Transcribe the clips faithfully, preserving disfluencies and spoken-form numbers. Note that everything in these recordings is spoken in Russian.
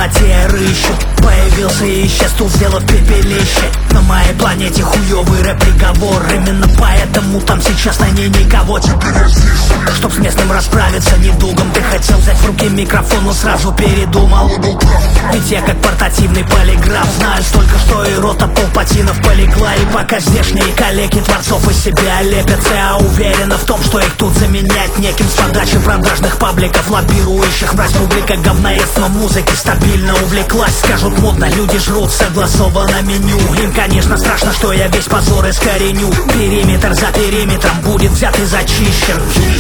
темноте рыщут. Появился и исчез, тут сделав пепелище. На моей планете хуёвый рэп-приговор. Именно поэтому там сейчас на ней никого. Теперь я здесь, чтоб с местным расправиться недугом. Ты хотел взять в руки микрофон, но сразу передумал. Ведь я как портативный полиграф знаю столько, что и рота полпатинов полегла. И пока здешние коллеги творцов из себя лепятся, я уверена в том, что их тут заменять неким с подачи продажных пабликов, лоббирующих мразь публика говноедством музыки стабильно увлеклась. Скажут модно, люди жрут, согласовано меню. Им, конечно, страшно, что я весь позор искореню. Периметр за периметром будет взят и зачищен.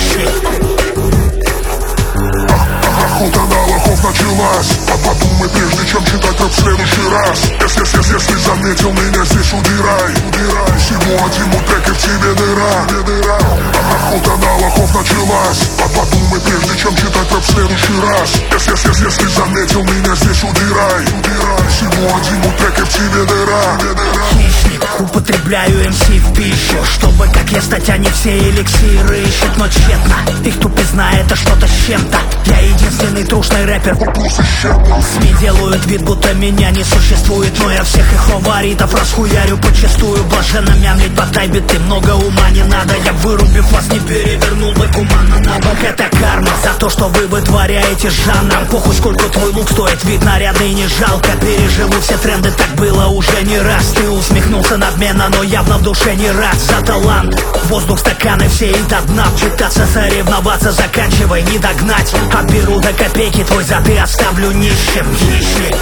Охота на лохов началась, а подумай, прежде чем читать рэп в следующий раз. Если, если, если заметил меня здесь, удирай, удирай. Всему одному трек и в тебе дыра, дыра. Охота на лохов началась, а подумай, прежде чем читать рэп в следующий раз. Если, если, если заметил меня здесь, удирай, удирай. Всему одному трек и в тебе дыра, дыра. Хищник, употребляю эм си в пищу, чтобы, как я, стать, они все эликсиры ищут, но тщетно. Их тупизна — это что-то с чем-то. Я единственный трушный рэпер. СМИ делают вид, будто меня не существует, но я всех их фаворитов расхуярю почастую. Блаженно мямлить по тайбиты, много ума не надо. Я, вырубив вас, не перевернул бы кумана на бок. Это карма за то, что вы вытворяете с жанром. Похуй, сколько твой лук стоит, вид нарядный не жалко. Переживу все тренды, так было уже не раз. Ты усмехнулся надменно, но явно в душе не рад. За талант, воздух, стаканы все и до дна. Пытаться соревноваться, заканчивай, не догнать. Отберу до копейки твой зад и оставлю нищим. Хищник.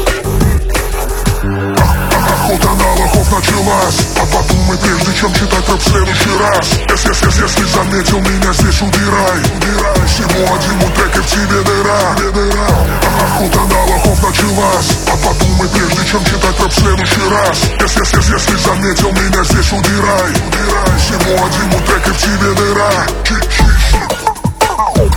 Охота на лохов началась, а подумай, прежде чем читать рэп в следующий раз. Если, если, если заметил меня здесь, удирай, удирай. Всему одному трек и в тебе дыра, дыра. Охота на лохов началась, а подумай, прежде чем читать рэп в следующий раз. Если, если, если заметил меня здесь, удирай, удирай. Всему одному трек и в тебе дыра. Чи-чи-чи.